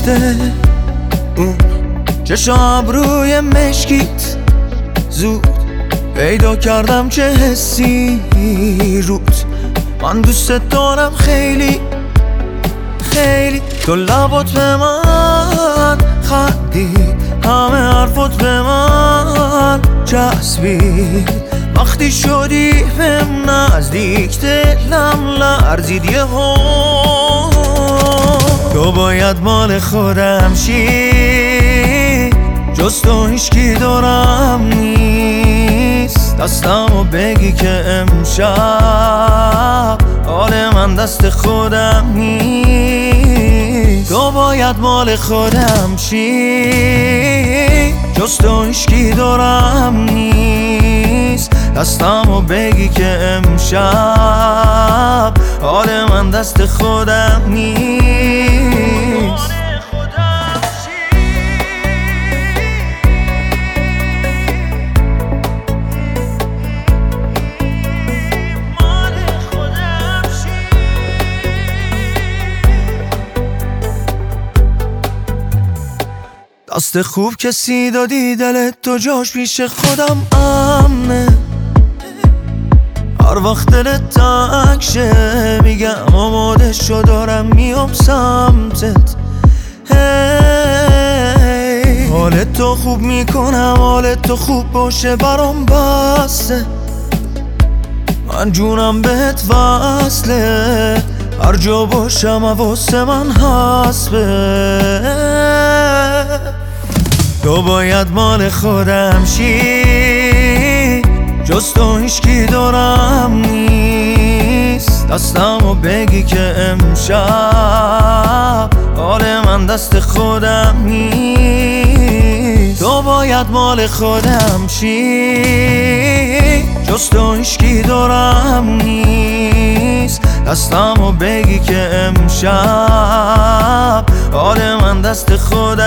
ریخته اون چشم روی مشکیت، زود پیدا کردم چه حسی روت. من دوست دارم خیلی خیلی، تو لبات به من خندید، همه حرفات به من چسبید. وقتی شدی بهم نزدیک دلم لرزید یهو. تو باید مال خودم شی، جز تو هیچکی دورم نیست. دستمو بگی که امشب حال من دست خودم نیست. تو باید مال خودم شی، جز تو هیچکی دورم نیست. دستمو بگی که امشب حال من دست خودم نیست. دست خوب کسی دادی دلت، تو جاش پیش خودم امنه. هر وقت دلت تنگ شه میگم آماده شو دارم میام سمتت. حالت تو خوب میکنم، حالت تو خوب باشه برام بسته. من جونم بهت وصله، هر جا باشم حواس من حسبه. تو باید مال خودم شی، جز تو هیچکی دورم نیست. دستمو بگی که امشب حال من دست خودم نیست. تو باید مال خودم شی، جز تو هیچکی دورم نیست. دستمو بگی که امشب حال من دست خودم